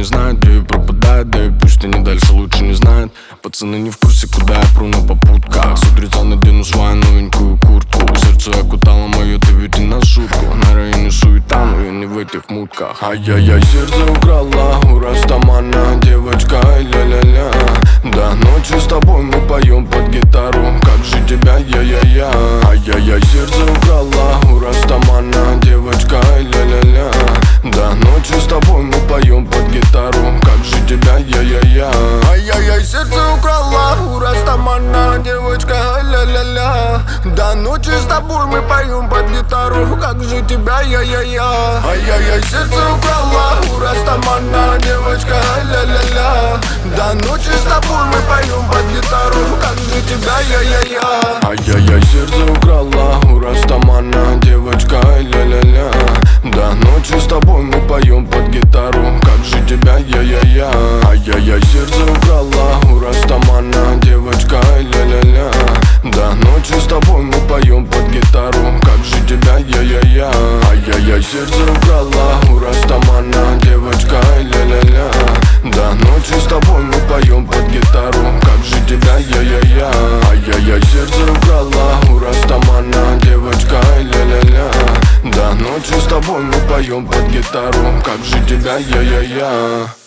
не знает, где и пропадает. Да и пусть они дальше лучше не знают. Пацаны не в курсе, куда я пру на попутках. С утреца надену свою новенькую куртку. Сердце окутало мое, ты ведь и на шутку. На районе суета, но я не в этих мутках. Ай-яй-яй, сердце украла у Растамана девочка, ля-ля-ля. До ночи с тобой мы поем под гитару. Как же тебя, я-я-я. Ай-яй-яй, сердце украла у Растамана девочка, ля-ля-ля. До ночи с тобой мы поем под гитару. Как же тебя, я-я-я. Ай-яй-яй, сердце украла у Растамана девочка, ля-ля-ля. До ночи с тобой мы поем под гитару. Как же тебя, я-я-я. Ай-яй-яй, сердце украла у Растамана девочка, ля-ля-ля. До ночи с тобой мы поем под гитару. Как же тебя, я-я-я. Ай-яй-яй, сердце украла у Растамана девочка, ля-ля-ля. До ночи с тобой мы поем под гитару. Как же тебя, я-я-я. Ай-яй-яй, сердце украла у Растамана девочка, ля-ля-ля. До ночи с тобой мы поем под гитару. Как же тебя, я-я-я. Ай-яй-яй, сердце украла у Растамана девочка, ля-ля-ля. До ночи с тобой мы поем под гитару. Как же тебя, я-я-я. Ай-яй-яй, сердце украла у Растамана девочка, ля-ля-ля. До ночи с тобой мы поем под гитару. Как же тебя, я-я-я.